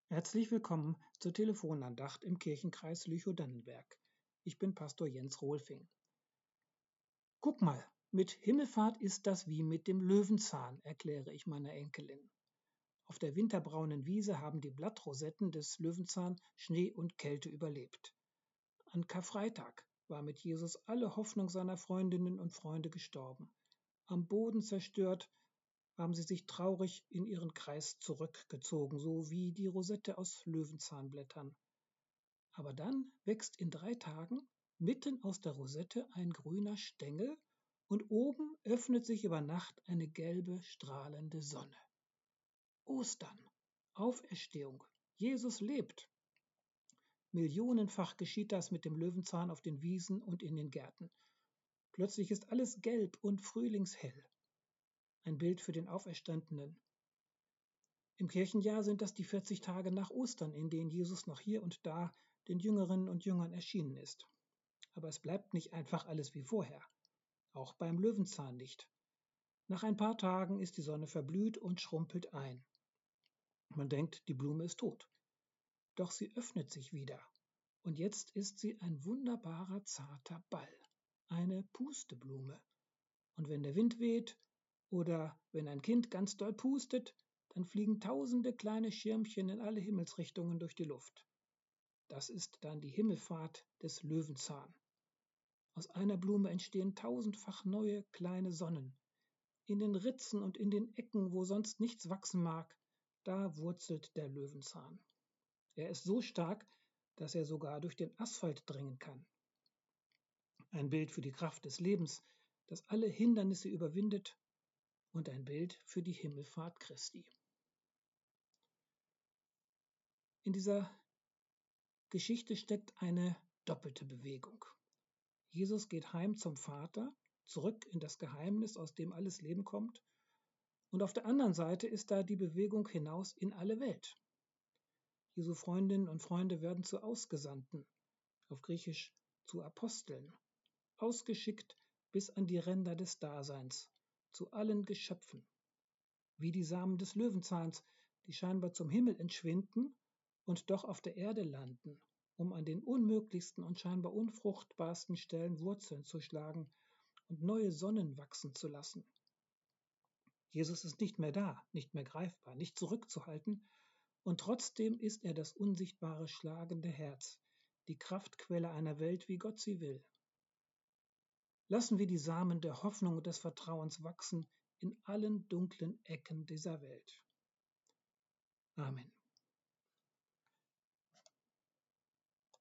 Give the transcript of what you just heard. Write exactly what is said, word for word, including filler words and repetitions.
Herzlich willkommen zur Telefonandacht im Kirchenkreis Lüchow-Dannenberg. Ich bin Pastor Jens Rohlfing. Guck mal, mit Himmelfahrt ist das wie mit dem Löwenzahn, erkläre ich meiner Enkelin. Auf der winterbraunen Wiese haben die Blattrosetten des Löwenzahn Schnee und Kälte überlebt. An Karfreitag war mit Jesus alle Hoffnung seiner Freundinnen und Freunde gestorben. Am Boden zerstört, haben sie sich traurig in ihren Kreis zurückgezogen, so wie die Rosette aus Löwenzahnblättern. Aber dann wächst in drei Tagen mitten aus der Rosette ein grüner Stängel und oben öffnet sich über Nacht eine gelbe, strahlende Sonne. Ostern, Auferstehung, Jesus lebt. Millionenfach geschieht das mit dem Löwenzahn auf den Wiesen und in den Gärten. Plötzlich ist alles gelb und frühlingshell. Ein Bild für den Auferstandenen. Im Kirchenjahr sind das die vierzig Tage nach Ostern, in denen Jesus noch hier und da den Jüngerinnen und Jüngern erschienen ist. Aber es bleibt nicht einfach alles wie vorher. Auch beim Löwenzahn nicht. Nach ein paar Tagen ist die Sonne verblüht und schrumpelt ein. Man denkt, die Blume ist tot. Doch sie öffnet sich wieder. Und jetzt ist sie ein wunderbarer, zarter Ball. Eine Pusteblume. Und wenn der Wind weht oder wenn ein Kind ganz doll pustet, dann fliegen tausende kleine Schirmchen in alle Himmelsrichtungen durch die Luft. Das ist dann die Himmelfahrt des Löwenzahn. Aus einer Blume entstehen tausendfach neue kleine Sonnen. In den Ritzen und in den Ecken, wo sonst nichts wachsen mag, da wurzelt der Löwenzahn. Er ist so stark, dass er sogar durch den Asphalt dringen kann. Ein Bild für die Kraft des Lebens, das alle Hindernisse überwindet, und ein Bild für die Himmelfahrt Christi. In dieser Geschichte steckt eine doppelte Bewegung. Jesus geht heim zum Vater, zurück in das Geheimnis, aus dem alles Leben kommt, und auf der anderen Seite ist da die Bewegung hinaus in alle Welt. Jesu Freundinnen und Freunde werden zu Ausgesandten, auf Griechisch zu Aposteln, ausgeschickt bis an die Ränder des Daseins, zu allen Geschöpfen. Wie die Samen des Löwenzahns, die scheinbar zum Himmel entschwinden und doch auf der Erde landen, um an den unmöglichsten und scheinbar unfruchtbarsten Stellen Wurzeln zu schlagen und neue Sonnen wachsen zu lassen. Jesus ist nicht mehr da, nicht mehr greifbar, nicht zurückzuhalten, und trotzdem ist er das unsichtbare schlagende Herz, die Kraftquelle einer Welt, wie Gott sie will. Lassen wir die Samen der Hoffnung und des Vertrauens wachsen in allen dunklen Ecken dieser Welt. Amen.